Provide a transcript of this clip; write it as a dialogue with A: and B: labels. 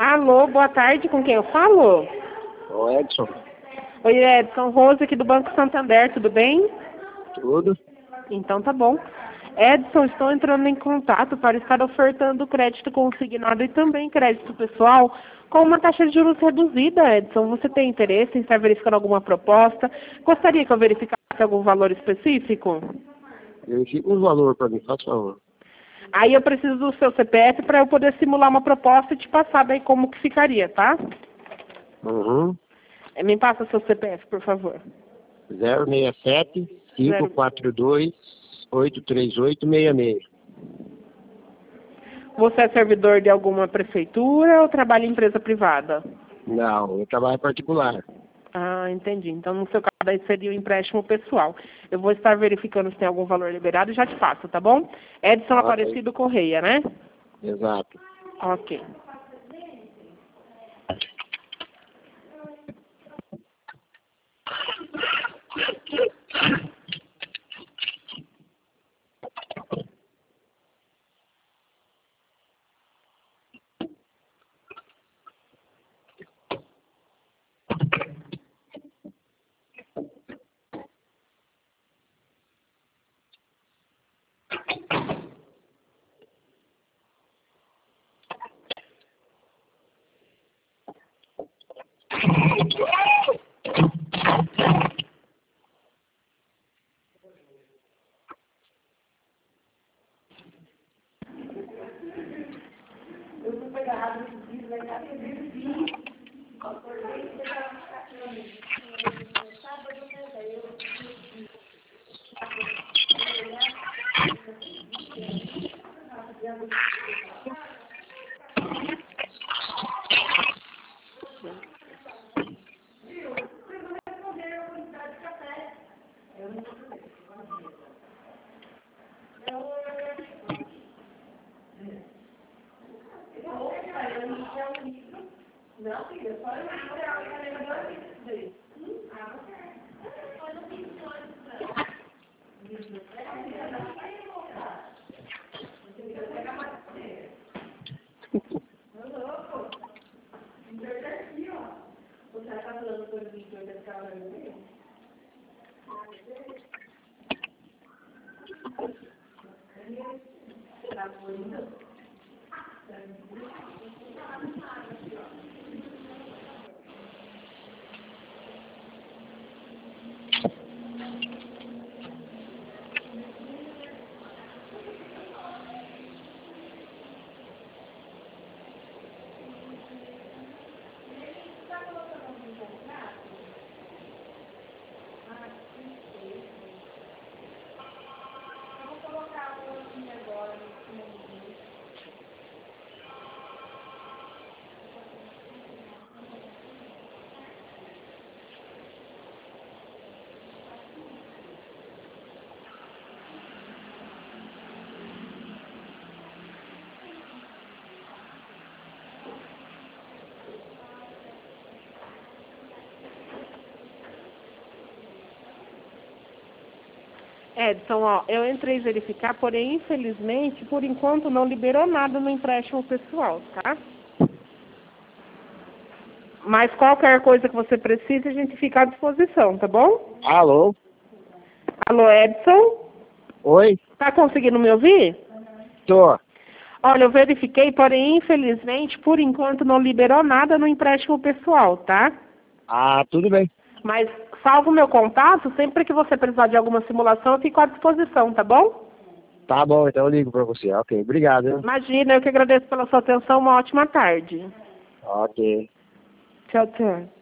A: Alô, boa tarde, com quem eu falo?
B: Ô Edson,
A: Oi, Edson, Rose aqui do Banco Santander, tudo bem?
B: tudo?
A: Então tá bom. Edson, estou entrando em contato para estar ofertando crédito consignado e também crédito pessoal com uma taxa de juros reduzida, Edson. Você tem interesse em estar verificando alguma proposta? Gostaria que eu verificasse algum valor específico?
B: Verifica os valores para mim, faz favor.
A: Aí eu preciso do seu CPF para eu poder simular uma proposta e te passar daí como que ficaria, tá?
B: Uhum.
A: Me passa seu CPF, por favor.
B: 067
A: Zero.
B: 542 83866.
A: Você é servidor de alguma prefeitura ou trabalha em empresa privada?
B: Não, eu trabalho particular.
A: Ah, entendi. Então, no seu caso, aí seria o empréstimo pessoal. Eu vou estar verificando se tem algum valor liberado e já te passo, tá bom? Edson
B: Ok.
A: Aparecido Correia, né?
B: Exato.
A: Ok. Edson, ó, eu entrei verificar, porém, infelizmente, por enquanto não liberou nada no empréstimo pessoal, tá? Mas qualquer coisa que você precise, a gente fica à disposição, tá bom?
B: Alô?
A: Alô, Edson?
B: Oi?
A: Tá conseguindo me ouvir?
B: Tô.
A: Olha, eu verifiquei, porém, infelizmente, por enquanto não liberou nada no empréstimo pessoal, tá?
B: Ah, tudo bem.
A: Mas salva o meu contato, sempre que você precisar de alguma simulação, eu fico à disposição, tá bom?
B: Tá bom, então eu ligo pra você. Ok, obrigado. Hein?
A: Imagina, eu que agradeço pela sua atenção, uma ótima tarde.
B: Ok.
A: Tchau, tchau.